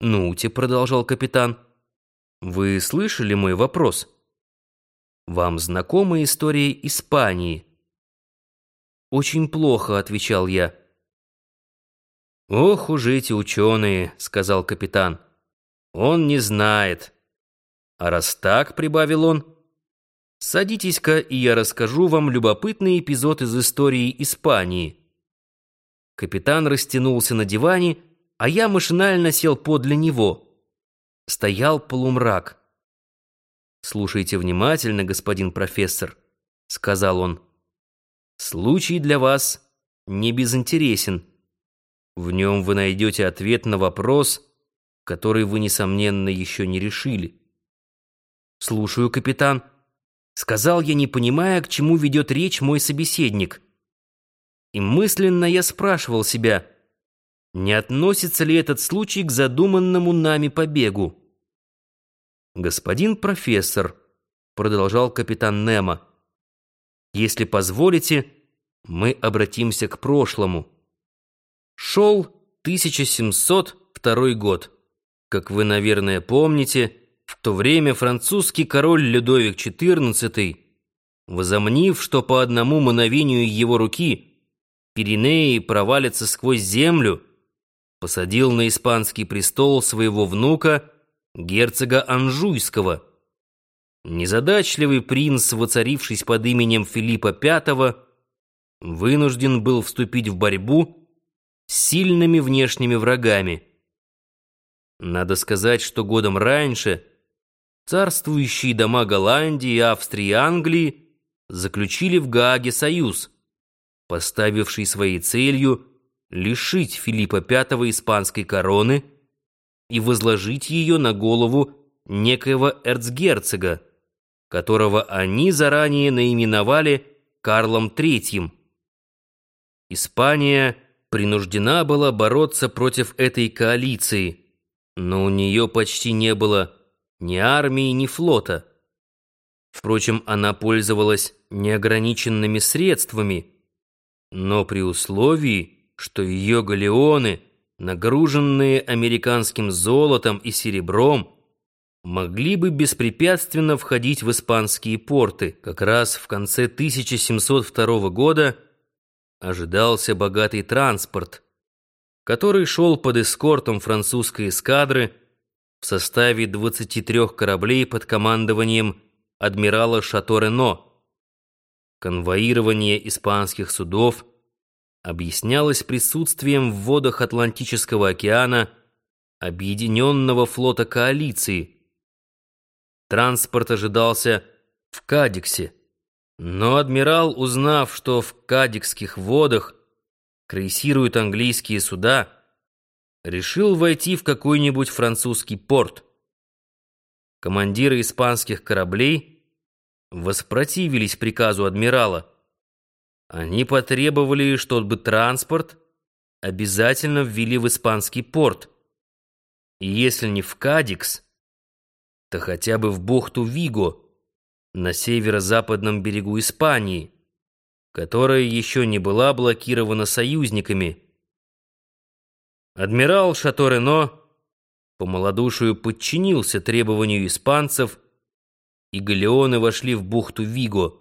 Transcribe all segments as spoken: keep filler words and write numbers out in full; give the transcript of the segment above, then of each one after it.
«Ну-те», — продолжал капитан, — «вы слышали мой вопрос? Вам знакома история Испании?» «Очень плохо», — отвечал я. «Ох уж эти ученые», — сказал капитан, — «он не знает. А раз так, — прибавил он, — садитесь-ка, и я расскажу вам любопытный эпизод из истории Испании». Капитан растянулся на диване, а я машинально сел подле него. Стоял полумрак. «Слушайте внимательно, господин профессор», — сказал он. «Случай для вас не безинтересен. В нем вы найдете ответ на вопрос, который вы, несомненно, еще не решили». «Слушаю, капитан», — сказал я, не понимая, к чему ведет речь мой собеседник. И мысленно я спрашивал себя, не относится ли этот случай к задуманному нами побегу. «Господин профессор», — продолжал капитан Немо, — «если позволите, мы обратимся к прошлому. Шел тысяча семьсот второй год. Как вы, наверное, помните, в то время французский король Людовик четырнадцатый, возомнив, что по одному мановению его руки Пиренеи провалятся сквозь землю, посадил на испанский престол своего внука, герцога Анжуйского. Незадачливый принц, воцарившись под именем Филиппа Пятого, вынужден был вступить в борьбу с сильными внешними врагами. Надо сказать, что годом раньше царствующие дома Голландии, Австрии и Англии заключили в Гааге союз, поставивший своей целью лишить Филиппа Пятого испанской короны и возложить ее на голову некоего эрцгерцога, которого они заранее наименовали Карлом Третьим. Испания принуждена была бороться против этой коалиции, но у нее почти не было ни армии, ни флота. Впрочем, она пользовалась неограниченными средствами, но при условии, что ее галеоны, нагруженные американским золотом и серебром, могли бы беспрепятственно входить в испанские порты. Как раз в конце тысяча семьсот второго года ожидался богатый транспорт, который шел под эскортом французской эскадры в составе двадцати трёх кораблей под командованием адмирала Шато-Рено. Конвоирование испанских судов объяснялось присутствием в водах Атлантического океана объединенного флота коалиции. Транспорт ожидался в Кадиксе, но адмирал, узнав, что в кадикских водах крейсируют английские суда, решил войти в какой-нибудь французский порт. Командиры испанских кораблей воспротивились приказу адмирала. Они потребовали, чтобы транспорт обязательно ввели в испанский порт, и если не в Кадикс, то хотя бы в бухту Виго на северо-западном берегу Испании, которая еще не была блокирована союзниками. Адмирал Шато-Рено по малодушию подчинился требованию испанцев, и галеоны вошли в бухту Виго.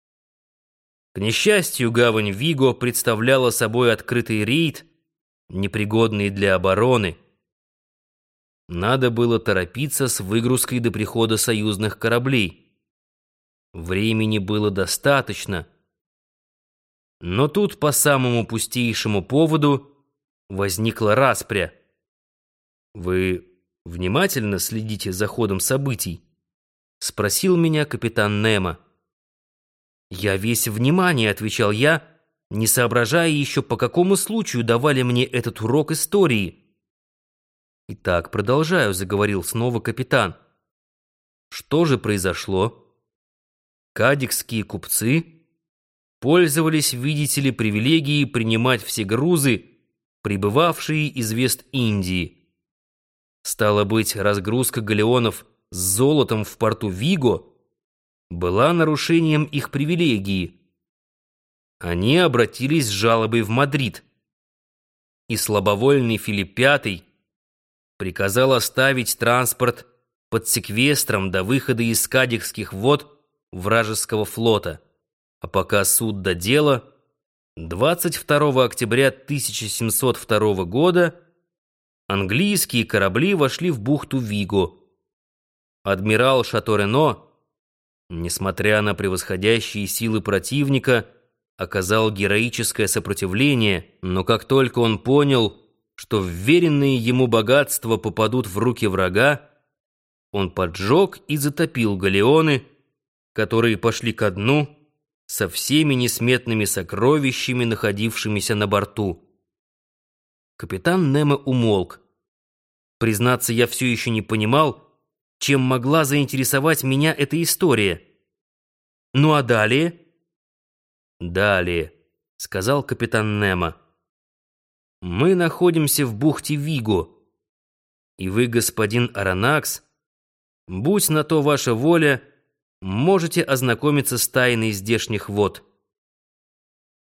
К несчастью, гавань Виго представляла собой открытый рейд, непригодный для обороны. Надо было торопиться с выгрузкой до прихода союзных кораблей. Времени было достаточно. Но тут по самому пустейшему поводу возникла распря. «Вы внимательно следите за ходом событий?» — спросил меня капитан Немо. «Я весь внимание», — отвечал я, не соображая еще, по какому случаю давали мне этот урок истории. «Итак, продолжаю», — заговорил снова капитан. «Что же произошло? Кадикские купцы пользовались, видите ли, привилегией принимать все грузы, прибывавшие из Вест-Индии. Стало быть, разгрузка галеонов с золотом в порту Виго была нарушением их привилегии. Они обратились с жалобой в Мадрид, и слабовольный Филипп Пятый приказал оставить транспорт под секвестром до выхода из Кадикских вод вражеского флота, а пока суд до дела, двадцать второго октября тысяча семьсот второго года английские корабли вошли в бухту Виго. Адмирал Шато-Рено, несмотря на превосходящие силы противника, оказал героическое сопротивление, но как только он понял, что вверенные ему богатства попадут в руки врага, он поджег и затопил галеоны, которые пошли ко дну со всеми несметными сокровищами, находившимися на борту. Капитан Немо умолк. Признаться, я все еще не понимал, чем могла заинтересовать меня эта история. «Ну а далее?» «Далее», — сказал капитан Немо. «Мы находимся в бухте Виго, и вы, господин Аронакс, будь на то ваша воля, можете ознакомиться с тайной здешних вод».